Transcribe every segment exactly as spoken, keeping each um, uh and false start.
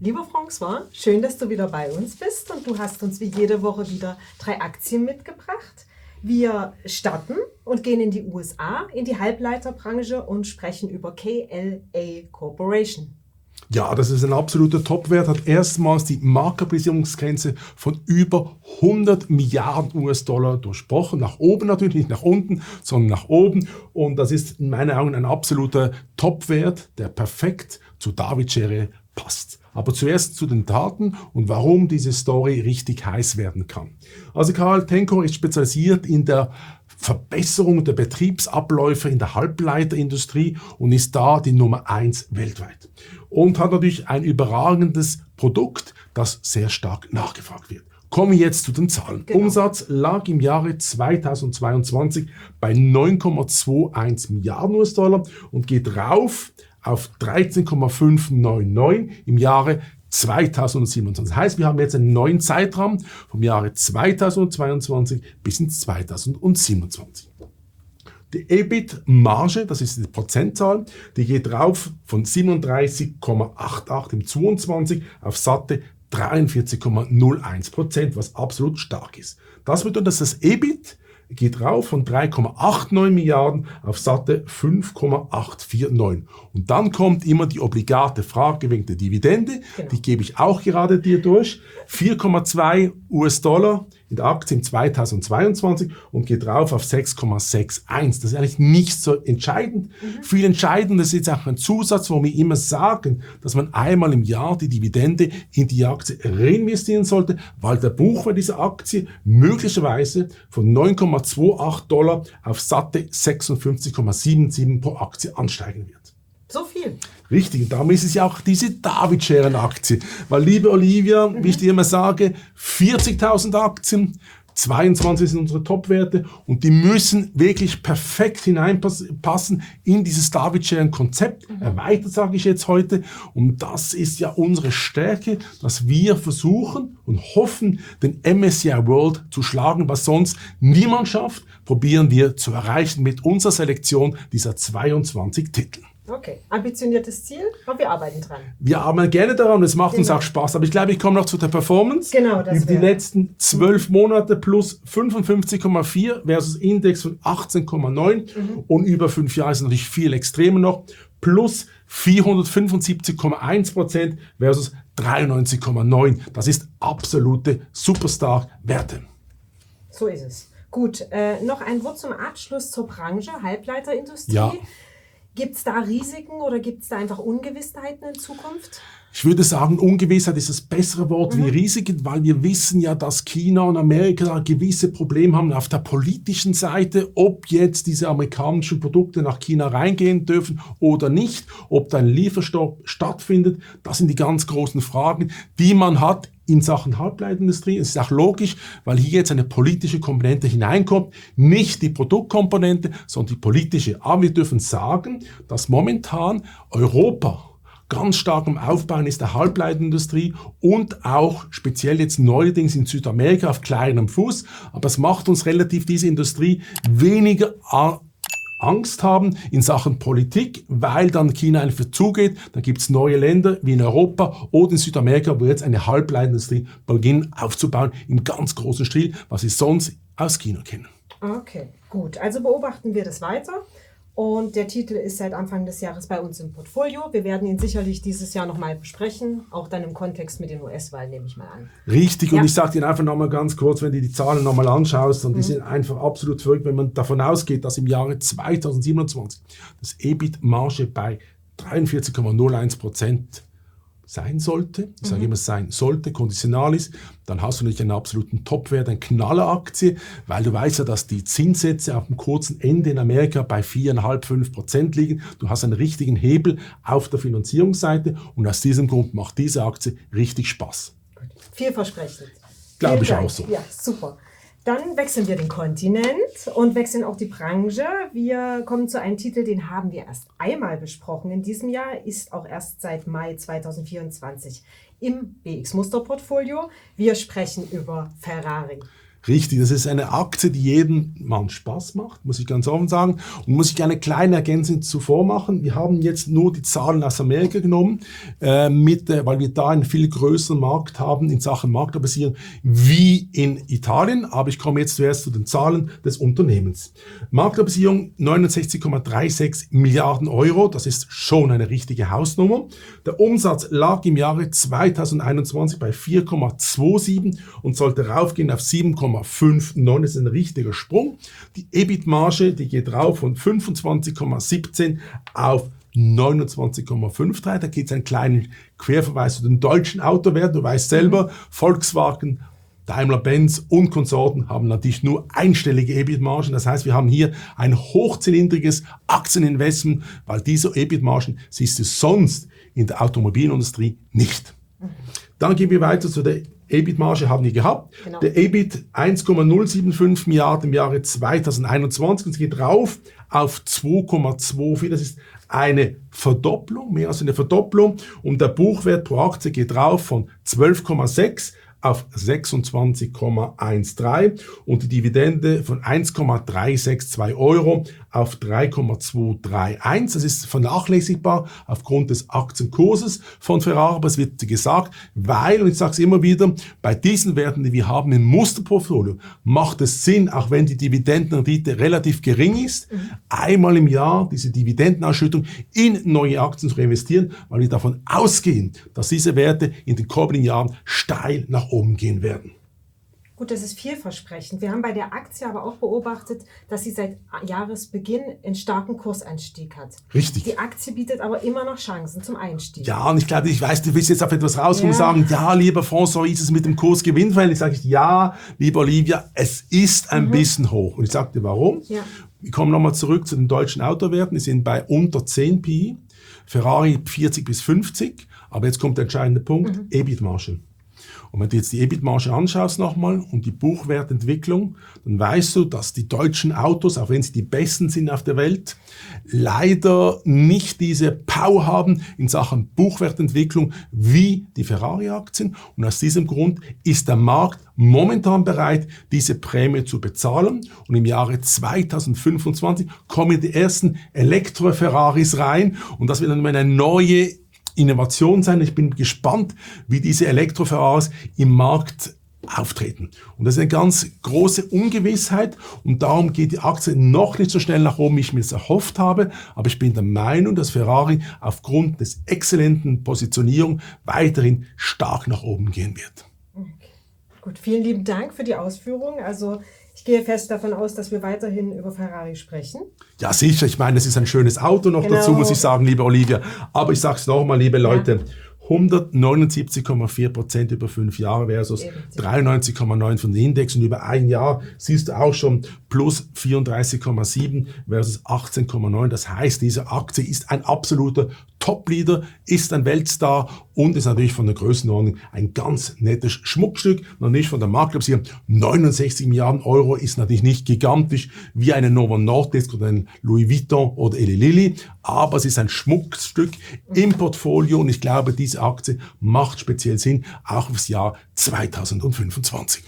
Lieber François, schön, dass du wieder bei uns bist und du hast uns wie jede Woche wieder drei Aktien mitgebracht. Wir starten und gehen in die U S A, in die Halbleiterbranche und sprechen über K L A Corporation. Ja, das ist ein absoluter Topwert, hat erstmals die Marktkapitalisierungsgrenze von über hundert Milliarden U S-Dollar durchbrochen. Nach oben natürlich, nicht nach unten, sondern nach oben. Und das ist in meinen Augen ein absoluter Topwert, der perfekt zu David Schere passt. Aber zuerst zu den Daten und warum diese Story richtig heiß werden kann. Also Carl Tenco ist spezialisiert in der Verbesserung der Betriebsabläufe in der Halbleiterindustrie und ist da die Nummer eins weltweit. Und hat natürlich ein überragendes Produkt, das sehr stark nachgefragt wird. Kommen wir jetzt zu den Zahlen. Genau. Umsatz lag im Jahre zweitausendzweiundzwanzig bei neun Komma einundzwanzig Milliarden U S-Dollar und geht rauf auf dreizehn Komma fünfhundertneunundneunzig im Jahre zweitausendsiebenundzwanzig. Das heißt, wir haben jetzt einen neuen Zeitraum vom Jahre zweitausendzweiundzwanzig bis ins zweitausendsiebenundzwanzig. Die E B I T-Marge, das ist die Prozentzahl, die geht rauf von siebenunddreißig Komma achtundachtzig im zweiundzwanzig auf satte dreiundvierzig Komma null eins Prozent, was absolut stark ist. Das bedeutet, dass das E B I T geht rauf von drei Komma neunundachtzig Milliarden auf satte fünf Komma achthundertneunundvierzig. Und dann kommt immer die obligate Frage wegen der Dividende, genau. Die gebe ich auch gerade dir durch. vier Komma zwei U S-Dollar in der Aktie im zweitausendzweiundzwanzig und geht rauf auf sechs Komma einundsechzig. Das ist eigentlich nicht so entscheidend. Mhm. Viel entscheidend ist jetzt auch ein Zusatz, wo wir immer sagen, dass man einmal im Jahr die Dividende in die Aktie reinvestieren sollte, weil der Buchwert dieser Aktie möglicherweise von neun Komma achtundzwanzig Dollar auf satte sechsundfünfzig Komma siebenundsiebzig pro Aktie ansteigen wird. So viel. Richtig, und darum ist es ja auch diese David Scheren-Aktie. Weil, liebe Olivia, mhm. wie ich dir immer sage, vierzigtausend Aktien, zweiundzwanzig sind unsere Topwerte und die müssen wirklich perfekt hineinpassen in dieses David Scheren-Konzept. Mhm. Erweitert, sage ich jetzt heute. Und das ist ja unsere Stärke, dass wir versuchen und hoffen, den M S C I World zu schlagen, was sonst niemand schafft, probieren wir zu erreichen mit unserer Selektion dieser zweiundzwanzig Titel. Okay, ambitioniertes Ziel, aber wir arbeiten dran. Wir arbeiten gerne daran, es macht genau. uns auch Spaß. Aber ich glaube, ich komme noch zu der Performance. Genau, das Über die letzten zwölf Monate plus fünfundfünfzig Komma vier versus Index von achtzehn Komma neun. Mhm. Und über fünf Jahre ist natürlich viel extremer noch. Plus vierhundertfünfundsiebzig Komma eins Prozent versus dreiundneunzig Komma neun. Das ist absolute Superstar-Werte. So ist es. Gut, äh, noch ein Wort zum Abschluss zur Branche, Halbleiterindustrie. Ja. Gibt es da Risiken oder gibt es da einfach Ungewissheiten in Zukunft? Ich würde sagen, Ungewissheit ist das bessere Wort mhm. wie Risiken, weil wir wissen ja, dass China und Amerika gewisse Probleme haben auf der politischen Seite, ob jetzt diese amerikanischen Produkte nach China reingehen dürfen oder nicht, ob da ein Lieferstopp stattfindet. Das sind die ganz großen Fragen, die man hat in Sachen Halbleiterindustrie. Es ist auch logisch, weil hier jetzt eine politische Komponente hineinkommt, nicht die Produktkomponente, sondern die politische. Aber wir dürfen sagen, dass momentan Europa ganz stark am Aufbauen ist der Halbleiterindustrie und auch speziell jetzt neuerdings in Südamerika auf kleinem Fuß. Aber es macht uns relativ diese Industrie weniger Angst haben in Sachen Politik, weil dann China einfach zugeht. Da gibt es neue Länder wie in Europa oder in Südamerika, wo jetzt eine Halbleiterindustrie beginnen aufzubauen im ganz großen Stil, was wir sonst aus China kennen. Okay, gut. Also beobachten wir das weiter. Und der Titel ist seit Anfang des Jahres bei uns im Portfolio. Wir werden ihn sicherlich dieses Jahr nochmal besprechen, auch dann im Kontext mit den U S-Wahlen, nehme ich mal an. Richtig, ja. Und ich sage dir einfach nochmal ganz kurz, wenn du die Zahlen nochmal anschaust, und mhm. die sind einfach absolut verrückt, wenn man davon ausgeht, dass im Jahre zweitausendsiebenundzwanzig das E B I T-Marge bei dreiundvierzig Komma null eins Prozent sein sollte, ich sage mhm. immer sein sollte, konditional ist, dann hast du natürlich einen absoluten Topwert, eine Knalleraktie, weil du weißt ja, dass die Zinssätze auf dem kurzen Ende in Amerika bei vier Komma fünf bis fünf Prozent liegen. Du hast einen richtigen Hebel auf der Finanzierungsseite und aus diesem Grund macht diese Aktie richtig Spaß. Vielversprechend. Glaube ich auch so. Ja, super. Dann wechseln wir den Kontinent und wechseln auch die Branche. Wir kommen zu einem Titel, den haben wir erst einmal besprochen in diesem Jahr, ist auch erst seit Mai zweitausendvierundzwanzig im B X-Muster-Portfolio. Wir sprechen über Ferrari. Richtig, das ist eine Aktie, die jedem Mann Spaß macht, muss ich ganz offen sagen. Und muss ich eine kleine Ergänzung zuvor machen. Wir haben jetzt nur die Zahlen aus Amerika genommen, äh, mit, äh, weil wir da einen viel größeren Markt haben in Sachen Marktkapitalisierung wie in Italien. Aber ich komme jetzt zuerst zu den Zahlen des Unternehmens. Marktkapitalisierung neunundsechzig Komma sechsunddreißig Milliarden Euro, das ist schon eine richtige Hausnummer. Der Umsatz lag im Jahre zweitausendeinundzwanzig bei vier Komma siebenundzwanzig und sollte raufgehen auf sieben Komma neunundfünfzig, das ist ein richtiger Sprung. Die E B I T-Marge, die geht rauf von fünfundzwanzig Komma siebzehn auf neunundzwanzig Komma dreiundfünfzig. Da gibt es einen kleinen Querverweis zu den deutschen Autowerten. Du weißt selber, Volkswagen, Daimler-Benz und Konsorten haben natürlich nur einstellige E B I T-Margen. Das heißt, wir haben hier ein hochzylindriges Aktieninvestment, weil diese E B I T-Margen siehst du sonst in der Automobilindustrie nicht. Dann gehen wir weiter zu der E B I T-Marge haben wir gehabt. Genau. Der E B I T eins Komma null fünfundsiebzig Milliarden im Jahre zweitausendeinundzwanzig und es geht rauf auf zwei Komma vierundzwanzig. Das ist eine Verdopplung, mehr als eine Verdopplung. Und der Buchwert pro Aktie geht rauf von zwölf Komma sechs auf sechsundzwanzig Komma dreizehn und die Dividende von eins Komma dreihundertzweiundsechzig Euro auf drei Komma zweihundereinunddreißig. Das ist vernachlässigbar aufgrund des Aktienkurses von Ferrari, aber es wird gesagt, weil, und ich sage es immer wieder, bei diesen Werten, die wir haben im Musterportfolio, macht es Sinn, auch wenn die Dividendenrendite relativ gering ist, mhm. einmal im Jahr diese Dividendenausschüttung in neue Aktien zu investieren, weil wir davon ausgehen, dass diese Werte in den kommenden Jahren steil nach oben gehen werden. Gut, das ist vielversprechend. Wir haben bei der Aktie aber auch beobachtet, dass sie seit Jahresbeginn einen starken Kurseinstieg hat. Richtig. Die Aktie bietet aber immer noch Chancen zum Einstieg. Ja, und ich glaube, ich weiß, du willst jetzt auf etwas rauskommen und ja. sagen, ja, lieber François, ist es mit dem Kurs gewinnfällig? Ich sage, ja, lieber Olivia, es ist ein mhm. bisschen hoch. Und ich sagte, warum? Ja. Wir kommen nochmal zurück zu den deutschen Autowerten. Die sind bei unter zehn P I, Ferrari vierzig bis fünfzig. Aber jetzt kommt der entscheidende Punkt, mhm. E B I T-Marge. Und wenn du jetzt die E B I T-Marge anschaust nochmal und die Buchwertentwicklung, dann weißt du, dass die deutschen Autos, auch wenn sie die besten sind auf der Welt, leider nicht diese Power haben in Sachen Buchwertentwicklung wie die Ferrari-Aktien. Und aus diesem Grund ist der Markt momentan bereit, diese Prämie zu bezahlen. Und im Jahre zweitausendfünfundzwanzig kommen die ersten Elektro-Ferraris rein und das wird dann eine neue Innovation sein. Ich bin gespannt, wie diese Elektro-Ferraris im Markt auftreten. Und das ist eine ganz große Ungewissheit und darum geht die Aktie noch nicht so schnell nach oben, wie ich mir das erhofft habe. Aber ich bin der Meinung, dass Ferrari aufgrund des exzellenten Positionierung weiterhin stark nach oben gehen wird. Okay. Gut, vielen lieben Dank für die Ausführungen. Also ich gehe fest davon aus, dass wir weiterhin über Ferrari sprechen. Ja, sicher. Ich meine, das ist ein schönes Auto noch genau. dazu, muss ich sagen, liebe Olivia. Aber ich sage es nochmal, liebe Leute, ja. hundertneunundsiebzig Komma vier Prozent über fünf Jahre versus dreiundneunzig Komma neun von den Index. Und über ein Jahr siehst du auch schon plus vierunddreißig Komma sieben versus achtzehn Komma neun. Das heißt, diese Aktie ist ein absoluter Top-Leader, ist ein Weltstar und ist natürlich von der Größenordnung ein ganz nettes Schmuckstück. Noch nicht von der Marktkapitalisierung. neunundsechzig Milliarden Euro ist natürlich nicht gigantisch wie eine Novo Nordisk oder ein Louis Vuitton oder Eli Lilly, aber es ist ein Schmuckstück im Portfolio und ich glaube, diese Aktie macht speziell Sinn, auch fürs Jahr zweitausendfünfundzwanzig.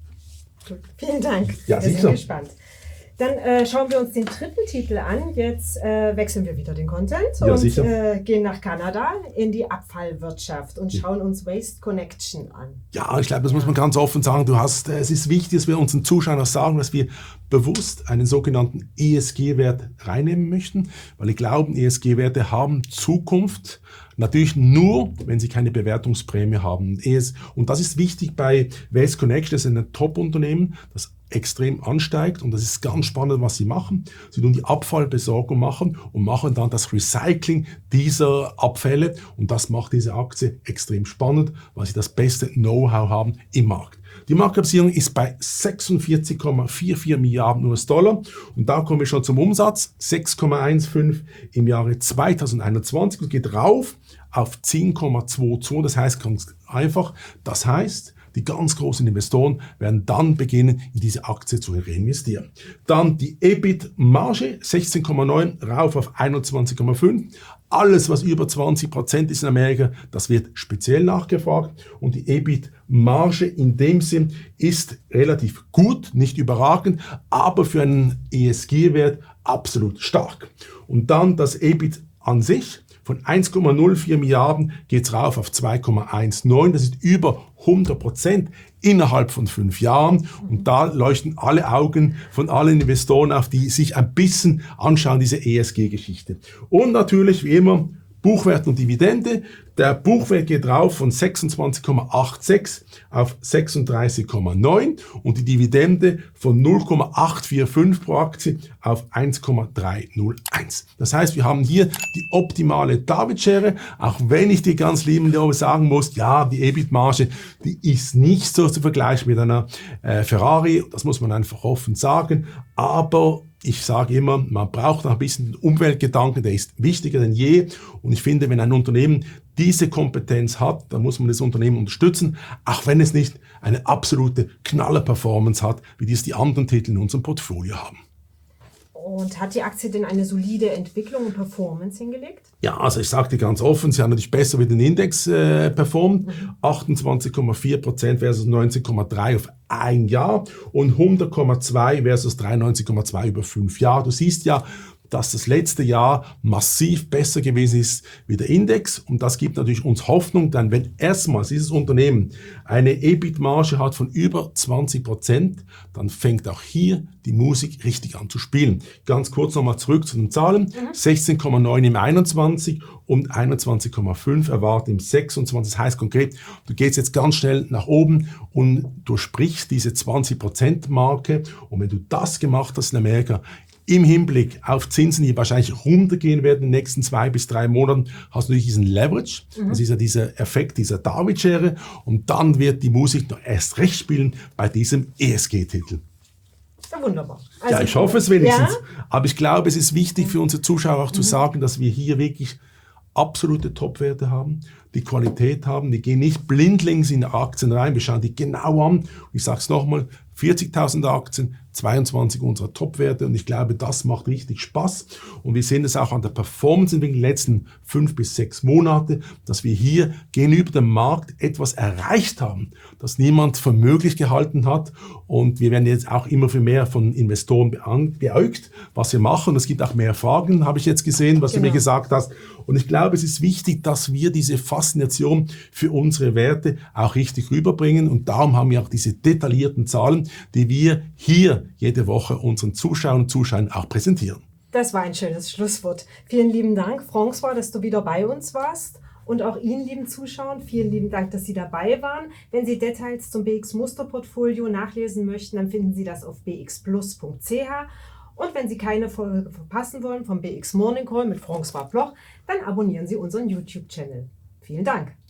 Gut, vielen Dank. Ja, wir sicher. sind gespannt. Dann äh, schauen wir uns den dritten Titel an. Jetzt äh, wechseln wir wieder den Content ja, und äh, gehen nach Kanada in die Abfallwirtschaft und schauen uns Waste Connection an. Ja, ich glaube, das muss man ganz offen sagen. Du hast, es ist wichtig, dass wir unseren Zuschauern sagen, dass wir bewusst einen sogenannten E S G-Wert reinnehmen möchten, weil wir glauben, E S G-Werte haben Zukunft. Natürlich nur, wenn sie keine Bewertungsprämie haben. Und das ist wichtig bei Waste Connection. Das ist ein Top-Unternehmen, das extrem ansteigt und das ist ganz spannend, was sie machen. Sie tun die Abfallbesorgung machen und machen dann das Recycling dieser Abfälle und das macht diese Aktie extrem spannend, weil sie das beste Know-how haben im Markt. Die Marktkapitalisierung ist bei sechsundvierzig Komma vierundvierzig Milliarden U S Dollar und da kommen wir schon zum Umsatz, sechs Komma fünfzehn im Jahre zweitausendeinundzwanzig und geht rauf auf zehn Komma zweiundzwanzig, das heißt ganz einfach, das heißt, die ganz großen Investoren werden dann beginnen, in diese Aktie zu reinvestieren. Dann die E B I T-Marge, sechzehn Komma neun rauf auf einundzwanzig Komma fünf. alles, was über zwanzig Prozent ist in Amerika, das wird speziell nachgefragt. Und die E B I T-Marge in dem Sinn ist relativ gut, nicht überragend, aber für einen E S G-Wert absolut stark. Und dann das E B I T an sich. Von eins Komma null vier Milliarden geht es rauf auf zwei Komma neunzehn. Das ist über hundert Prozent innerhalb von fünf Jahren. Und da leuchten alle Augen von allen Investoren auf, die sich ein bisschen anschauen, diese E S G-Geschichte. Und natürlich, wie immer, Buchwert und Dividende. Der Buchwert geht rauf von sechsundzwanzig Komma sechsundachtzig auf sechsunddreißig Komma neun und die Dividende von null Komma acht vier fünf pro Aktie auf eins Komma drei null eins. Das heißt, wir haben hier die optimale David-Schere, auch wenn ich dir ganz lieben sagen muss, ja, die E B I T-Marge, die ist nicht so zu vergleichen mit einer äh, Ferrari, das muss man einfach offen sagen, aber ich sage immer, man braucht noch ein bisschen Umweltgedanken, der ist wichtiger denn je. Und ich finde, wenn ein Unternehmen diese Kompetenz hat, dann muss man das Unternehmen unterstützen, auch wenn es nicht eine absolute Knaller-Performance hat, wie dies die anderen Titel in unserem Portfolio haben. Und hat die Aktie denn eine solide Entwicklung und Performance hingelegt? Ja, also ich sage dir ganz offen, sie hat natürlich besser wie den Index äh, performt. Mhm. achtundzwanzig Komma vier Prozent versus neunzehn Komma drei auf ein Jahr und hundert Komma zwei versus dreiundneunzig Komma zwei über fünf Jahre. Du siehst ja, dass das letzte Jahr massiv besser gewesen ist wie der Index. Und das gibt natürlich uns Hoffnung, denn wenn erstmals dieses Unternehmen eine E B I T-Marge hat von über zwanzig Prozent, dann fängt auch hier die Musik richtig an zu spielen. Ganz kurz nochmal zurück zu den Zahlen. Mhm. sechzehn Komma neun im einundzwanzig und einundzwanzig Komma fünf erwartet im sechsundzwanzig. Das heißt konkret, du gehst jetzt ganz schnell nach oben und durchsprichst diese zwanzig Prozent Marke. Und wenn du das gemacht hast in Amerika, im Hinblick auf Zinsen, die wahrscheinlich runtergehen werden in den nächsten zwei bis drei Monaten, hast du natürlich diesen Leverage. Mhm. Das ist ja dieser Effekt dieser David-Schere. Und dann wird die Musik noch erst recht spielen bei diesem E S G-Titel. Ja, wunderbar. Also, ja, ich hoffe es wenigstens. Ja? Aber ich glaube, es ist wichtig für unsere Zuschauer auch mhm. zu sagen, dass wir hier wirklich absolute Top-Werte haben, die Qualität haben, die gehen nicht blindlings in Aktien rein, wir schauen die genau an. Und ich sage es nochmal, vierzigtausend Aktien, zweiundzwanzig unserer Top-Werte und ich glaube, das macht richtig Spaß und wir sehen es auch an der Performance in den letzten fünf bis sechs Monate, dass wir hier gegenüber dem Markt etwas erreicht haben, das niemand für möglich gehalten hat und wir werden jetzt auch immer für mehr von Investoren beäugt, was wir machen. Es gibt auch mehr Fragen, habe ich jetzt gesehen, was genau. du mir gesagt hast und ich glaube, es ist wichtig, dass wir diese Faszination für unsere Werte auch richtig rüberbringen und darum haben wir auch diese detaillierten Zahlen, die wir hier jede Woche unseren Zuschauern und Zuschauern auch präsentieren. Das war ein schönes Schlusswort. Vielen lieben Dank, François, dass du wieder bei uns warst. Und auch Ihnen, lieben Zuschauern, vielen lieben Dank, dass Sie dabei waren. Wenn Sie Details zum B X Musterportfolio nachlesen möchten, dann finden Sie das auf b x plus punkt c h. Und wenn Sie keine Folge verpassen wollen vom B X Morning Call mit François Bloch, dann abonnieren Sie unseren YouTube-Channel. Vielen Dank.